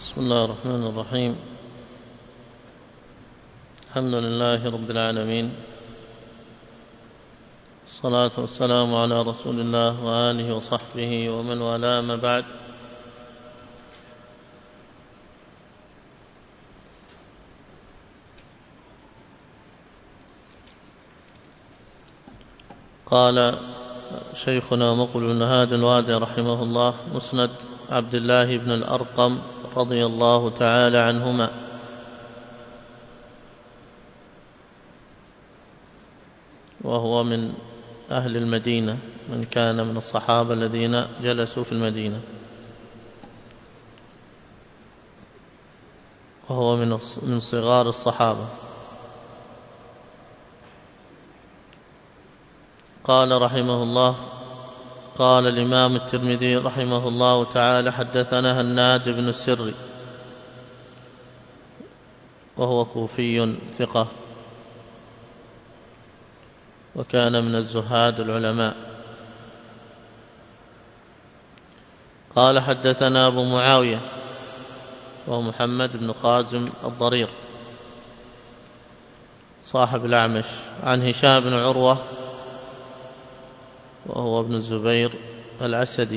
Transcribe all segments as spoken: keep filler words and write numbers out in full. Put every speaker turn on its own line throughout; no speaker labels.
بسم الله الرحمن الرحيم. الحمد لله رب العالمين، الصلاة والسلام على رسول الله وآله وصحبه ومن والاه، ما بعد. قال شيخنا مقبل بن هادي الوادي رحمه الله: مسند عبد الله بن الأرقم رضي الله تعالى عنهما. وهو من أهل المدينة، من كان من الصحابة الذين جلسوا في المدينة، وهو من صغار الصحابة. قال رحمه الله: قال الإمام الترمذي رحمه الله تعالى: حدثنا هناد بن السري، وهو كوفي ثقة، وكان من الزهاد العلماء. قال حدثنا أبو معاوية، وهو محمد بن خازم الضرير صاحب الأعمش، عن هشام بن عروة، وهو ابن الزبير الأسدي،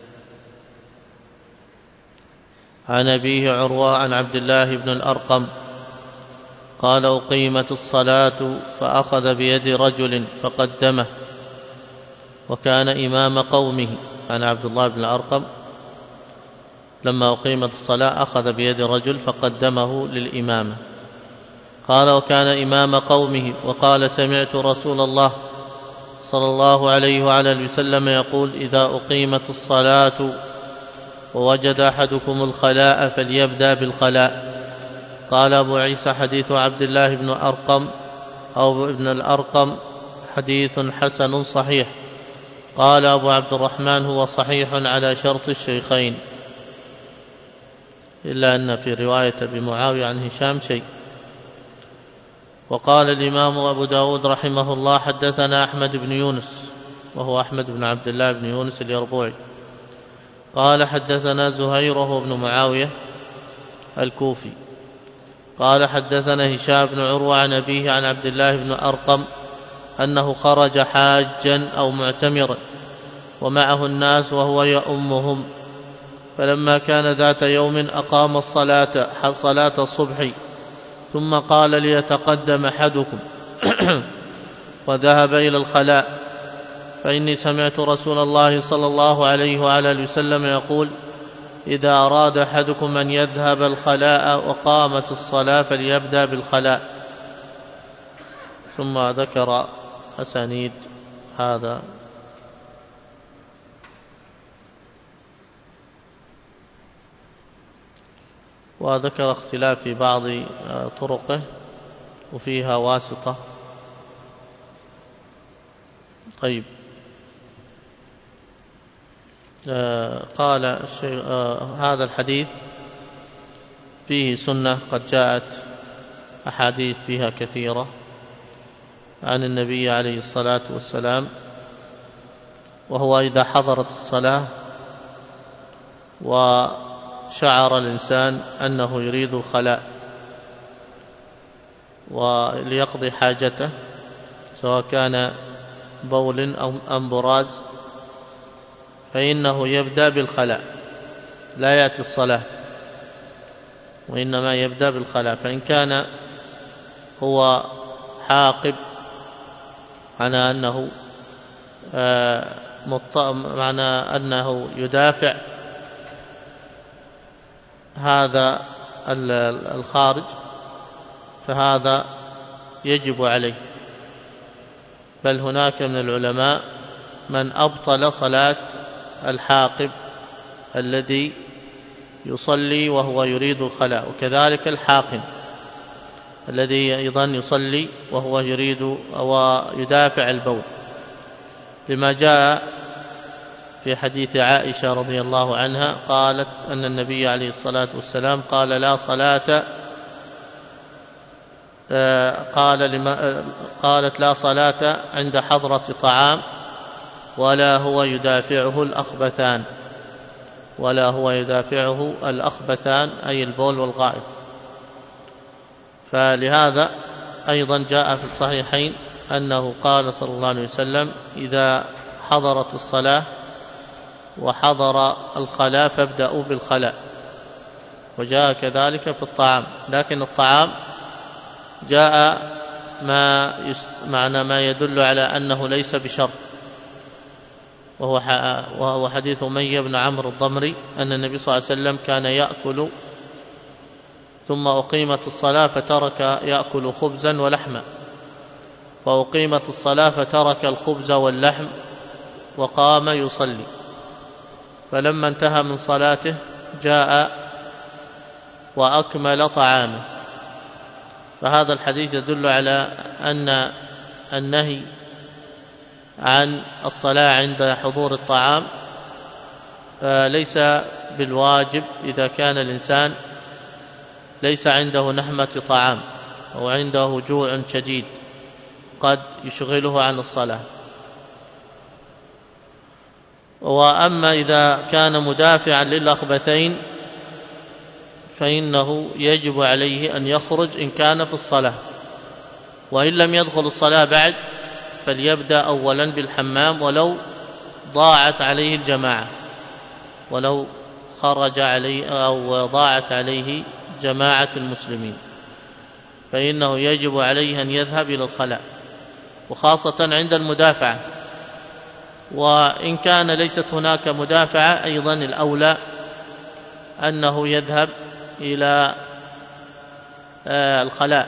عن أبيه عروة عن عبد الله بن الأرقم قال: أقيمت الصلاة فأخذ بيد رجل فقدمه، وكان إمام قومه. عن عبد الله بن الأرقم لما أقيمت الصلاة أخذ بيد رجل فقدمه للإمامة. قال: وكان إمام قومه، وقال: سمعت رسول الله صلى الله عليه وعلى اله وسلم يقول: إذا أقيمت الصلاة ووجد أحدكم الخلاء فليبدأ بالخلاء. قال أبو عيسى: حديث عبد الله بن أرقم أو ابن الأرقم حديث حسن صحيح. قال أبو عبد الرحمن: هو صحيح على شرط الشيخين، إلا أن في رواية أبي معاوية عن هشام شيء. وقال الإمام أبو داود رحمه الله: حدثنا أحمد بن يونس، وهو أحمد بن عبد الله بن يونس اليربوعي. قال حدثنا زهير، وهو ابن معاوية الكوفي. قال حدثنا هشام بن عروة عن أبيه عن عبد الله بن أرقم أنه خرج حاجا أو معتمرا ومعه الناس وهو يؤمهم، فلما كان ذات يوم أقام الصلاة صلاة الصبح، ثم قال: ليتقدم أحدكم وذهب إلى الخلاء، فإني سمعت رسول الله صلى الله عليه وعلى اله وسلم يقول: إذا أراد أحدكم أن يذهب الخلاء وقامت الصلاة فليبدأ بالخلاء. ثم ذكر أسانيد هذا. وذكر اختلاف في بعض طرقه وفيها واسطة. طيب، قال الشيخ: هذا الحديث فيه سنة، قد جاءت أحاديث فيها كثيرة عن النبي عليه الصلاة والسلام، وهو إذا حضرت الصلاة وشعر الإنسان أنه يريد الخلاء وليقضي حاجته، سواء كان بول أو أم براز، فإنه يبدأ بالخلاء، لا يأتي الصلاة، وإنما يبدأ بالخلاء. فإن كان هو حاقب، معنى أنه معنى أنه يدافع هذا الخارج، فهذا يجب عليه. بل هناك من العلماء من أبطل صلاة الحاقب الذي يصلي وهو يريد الخلاء، وكذلك الحاقن الذي أيضا يصلي وهو يريد أو يدافع البول، لما جاء في حديث عائشة رضي الله عنها قالت أن النبي عليه الصلاة والسلام قال: لا صلاة قال لما قالت: لا صلاة عند حضرة طعام ولا هو يدافعه الأخبثان. ولا هو يدافعه الأخبثان أي البول والغائط. فلهذا أيضا جاء في الصحيحين أنه قال صلى الله عليه وسلم: إذا حضرت الصلاة وحضر الخلاء فابدأوا بالخلاء. وجاء كذلك في الطعام، لكن الطعام جاء ما معنى ما يدل على أنه ليس بشرط، وهو وهو حديث أمية بن عمرو الضمري أن النبي صلى الله عليه وسلم كان يأكل ثم أقيمت الصلاة فترك يأكل خبزا ولحما، فأقيمت الصلاة فترك الخبز واللحم وقام يصلي، فلما انتهى من صلاته جاء وأكمل طعامه. فهذا الحديث يدل على أن النهي عن الصلاة عند حضور الطعام ليس بالواجب إذا كان الإنسان ليس عنده نهمة طعام أو عنده جوع شديد قد يشغله عن الصلاة. وأما إذا كان مدافعا للأخبثين فإنه يجب عليه أن يخرج إن كان في الصلاة، وإن لم يدخل الصلاة بعد فليبدأ أولا بالحمام ولو ضاعت عليه الجماعة، ولو خرج عليه أو ضاعت عليه جماعة المسلمين، فإنه يجب عليه أن يذهب إلى الخلاء، وخاصة عند المدافعة. وإن كان ليست هناك مدافعة أيضا الأولى أنه يذهب إلى الخلاء،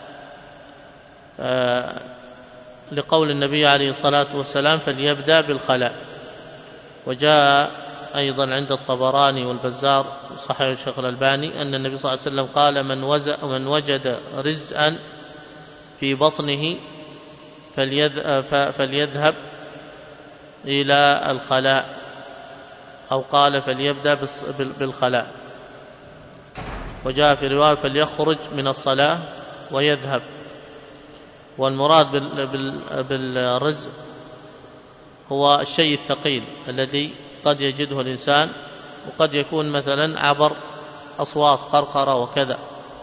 لقول النبي عليه الصلاة والسلام: فليبدأ بالخلاء. وجاء أيضا عند الطبراني والبزار صحيح الشيخ الألباني أن النبي صلى الله عليه وسلم قال: من وجد رزءا في بطنه فليذهب إلى الخلاء، أو قال فليبدأ بالخلاء. وجاء في رواية: فليخرج من الصلاة ويذهب. والمراد بالرزق هو الشيء الثقيل الذي قد يجده الإنسان، وقد يكون مثلا عبر أصوات قرقرة وكذا،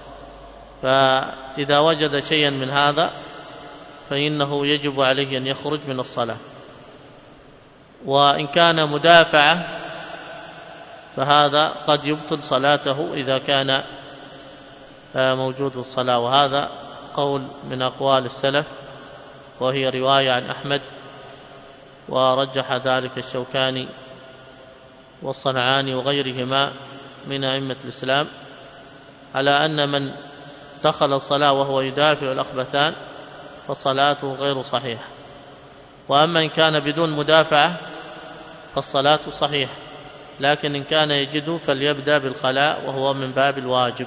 فإذا وجد شيئا من هذا فإنه يجب عليه أن يخرج من الصلاة. وإن كان مدافعة فهذا قد يبطل صلاته إذا كان موجود في الصلاة، وهذا قول من أقوال السلف، وهي رواية عن أحمد، ورجح ذلك الشوكاني والصنعاني وغيرهما من أئمة الإسلام، على أن من دخل الصلاة وهو يدافع الأخبثان فصلاته غير صحيحة. وأما إن كان بدون مدافعة فالصلاة صحيحة، لكن إن كان يجده فليبدأ بالخلاء، وهو من باب الواجب،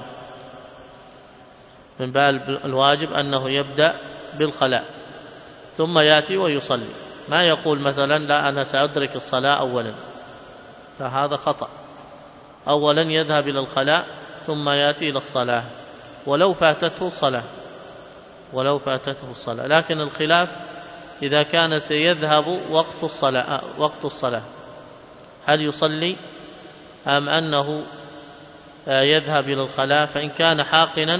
من باب الواجب أنه يبدأ بالخلاء ثم يأتي ويصلي. ما يقول مثلا: لا أنا سأدرك الصلاة أولا، فهذا خطأ. أولا يذهب إلى الخلاء ثم يأتي إلى الصلاة، ولو فاتته الصلاة ولو فاتته الصلاة لكن الخلاف إذا كان سيذهب وقت الصلاة وقت الصلاة هل يصلي أم أنه يذهب إلى الخلاء. فإن كان حاقنا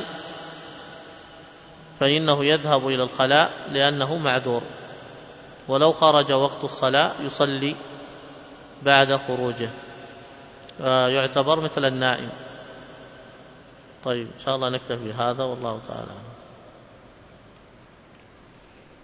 فإنه يذهب إلى الخلاء لأنه معذور، ولو خرج وقت الصلاة يصلي بعد خروجه، يعتبر مثل النائم. طيب إن شاء الله نكتفي بهذا، والله تعالى.